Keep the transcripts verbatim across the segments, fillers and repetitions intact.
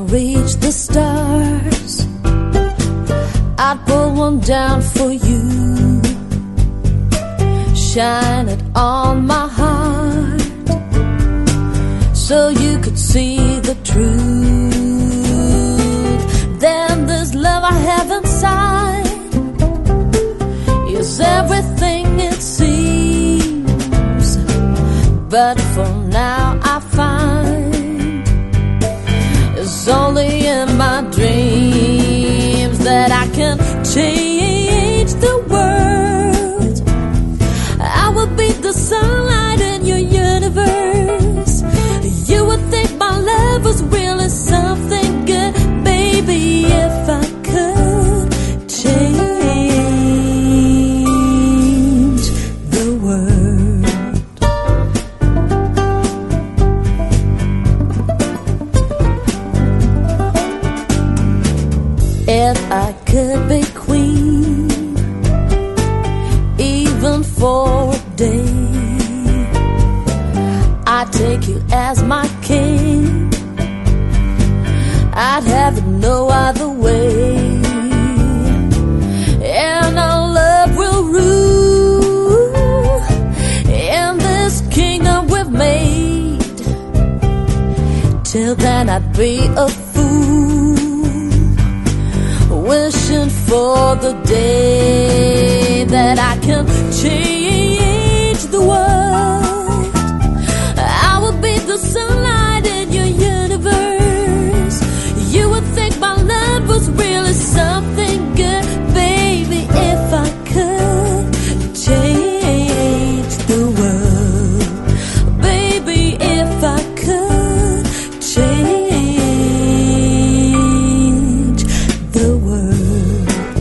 reach the stars, I'd pull one down for you, shine it on my heart, so you could see the truth. Then this love I have inside is everything it seems, but for now I find it's only in my dreams that I can change the world. I will be the sunlight in your universe. You would think my love was really something good, baby, if I could change the world. If I could be queen, even for a day, I'd take you as my king. I'd have it no other way, and our love will rule in this kingdom we've made. Till then I'd be a fool, wishing for the day that I can change the world. I will be the sunlight in your universe. You would think my love was really something good, baby, if I could change the world. Baby, if I could change the world.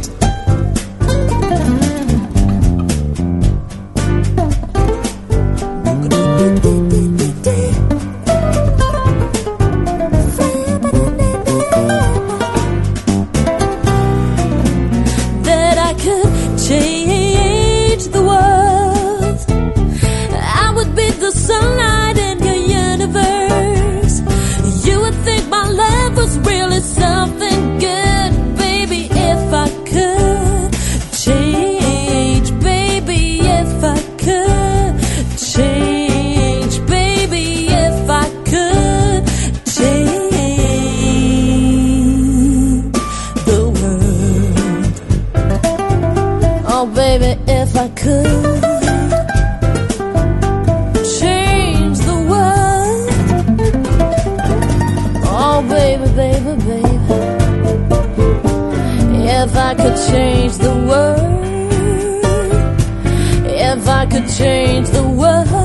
That I could change the world. I would be the sunlight in your universe. You would think my love was really something good, baby, if I could change, baby, if I could change, baby, if I could change the world. Oh, baby, if I could change the world. Oh, baby, baby, baby, if I could change the world, if I could change the world.